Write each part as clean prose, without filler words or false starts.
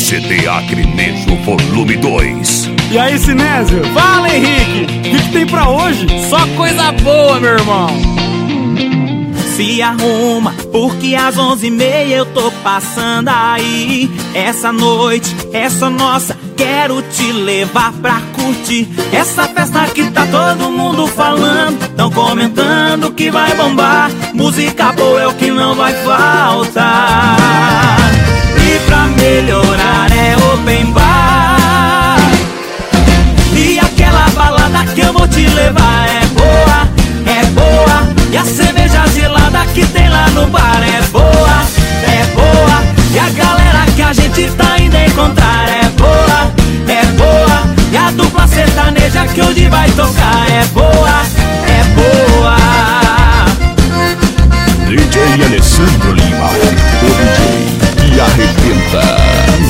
CD Acrinejo Volume 2. E aí, Sinésio? Fala, Henrique! O que tem pra hoje? Só coisa boa, meu irmão! Se arruma, porque às 11h30 eu tô passando aí. Essa noite é só nossa, quero te levar pra curtir essa festa que tá todo mundo falando, tão comentando que vai bombar. Música boa é o que não vai faltar. E pra melhorar é open bar. E aquela balada que eu vou te levar é boa, é boa. E a cerveja gelada que tem lá no bar é boa, é boa. E a galera que a gente tá indo encontrar é boa, é boa. E a dupla sertaneja que hoje vai tocar é boa, é boa. DJ Alessandro Lima, o DJ que arrebenta.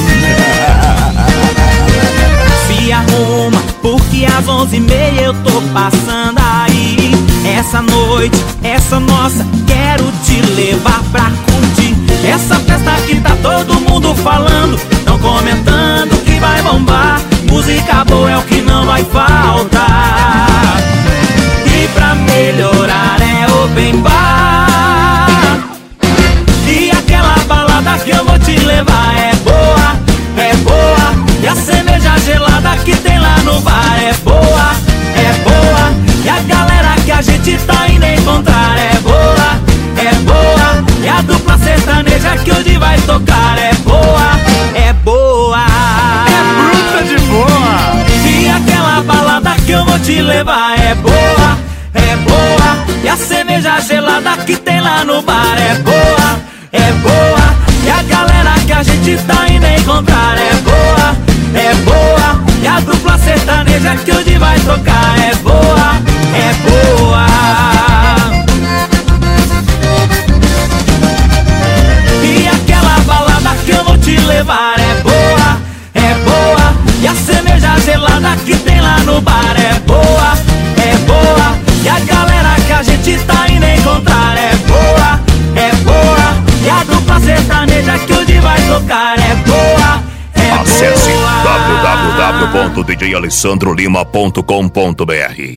Se arruma, porque às 11h30 eu tô passando aí. Essa noite é só nossa, quero te levar pra curtir essa festa que tá todo mundo falando, tão comentando que vai bombar. Música boa é o que não vai faltar. E pra melhorar é open bar. E aquela balada que eu vou te levar é boa, é boa. E a cerveja gelada que tem lá no bar é boa, é boa. E a galera que a gente tá indo encontrar é boa, é boa. E a dupla sertaneja que hoje vai tocar é boa, é boa. É bruta de boa! E aquela balada que eu vou te levar é boa, é boa. E a cerveja gelada que tem lá no bar é boa, é boa. E a galera que a gente tá indo encontrar é boa, é boa. E a dupla sertaneja que hoje vai tocar é boa, é boa. E aquela balada que eu vou te levar é boa, é boa. E a cerveja gelada que tem lá no bar é boa, é boa. E a galera que a gente tá indo encontrar é boa, é boa. E a dupla sertaneja que hoje vai tocar é boa, é boa. Acesse www.djalessandrolima.com.br